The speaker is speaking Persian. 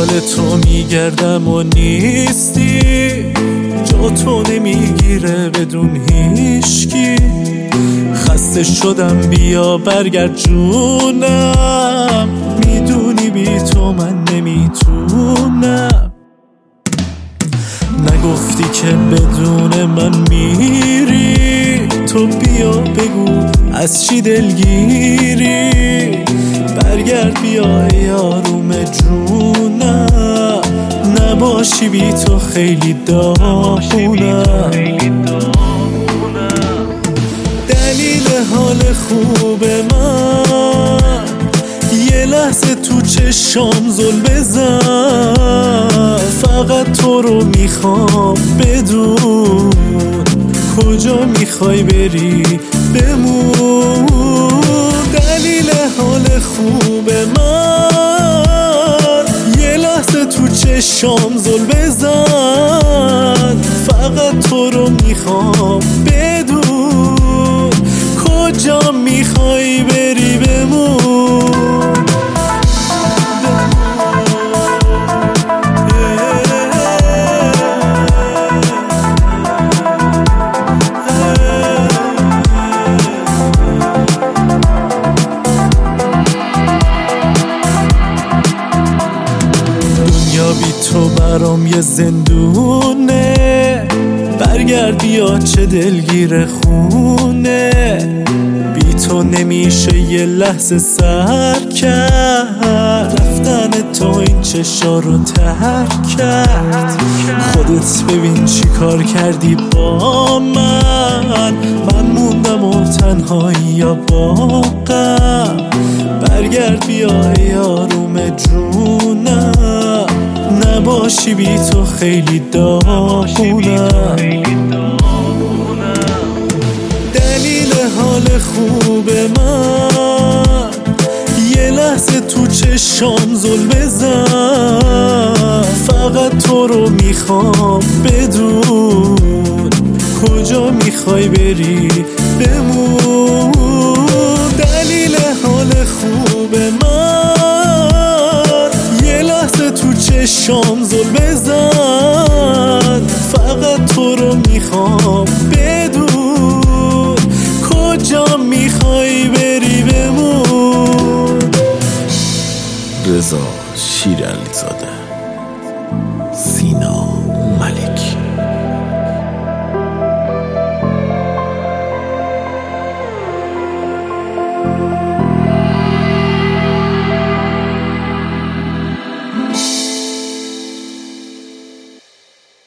دنبال تو میگردم و نیستی، جا تو نمیگیره بدون هیچکی. خسته شدم بیا برگرد جونم، میدونی بی تو من نمیتونم. نگفتی که بدون من میری، تو بیا بگو از چی دلگیری. برگرد بیا یاروم جونم، نباشی بی تو خیلی داغونم. دلیل حال خوب من یه لحظه تو چشام زل بزن. فقط تو رو میخوام بدون، کجا میخوای بری بمون. دلیل حال خوب من یه لحظه تو چشام زل بزن. فقط تو رو میخوام بدون، کجا میخوای بری بمون. بی تو برام یه زندونه، برگرد بیا چه دلگیر خونه. بی تو نمیشه یه لحظه سر کرد، رفتن تو این چشا رو ترک کرد. خودت ببین چی کار کردی با من موندم و تنهایی یا با غم. برگرد بیا یاروم جونم، نباشی بی تو خیلی داغونم. دلیل حال خوب من یه لحظه تو چشام زل بزن. فقط تو رو میخوام بدون، کجا میخوای بری بمون. دلیل حال خوب من یه لحظه تو چشام زل بزن. فقط تو رو میخوام بدون، کجا میخوای بری بمون. رضا شیرعلیزاده، سینا ملکی.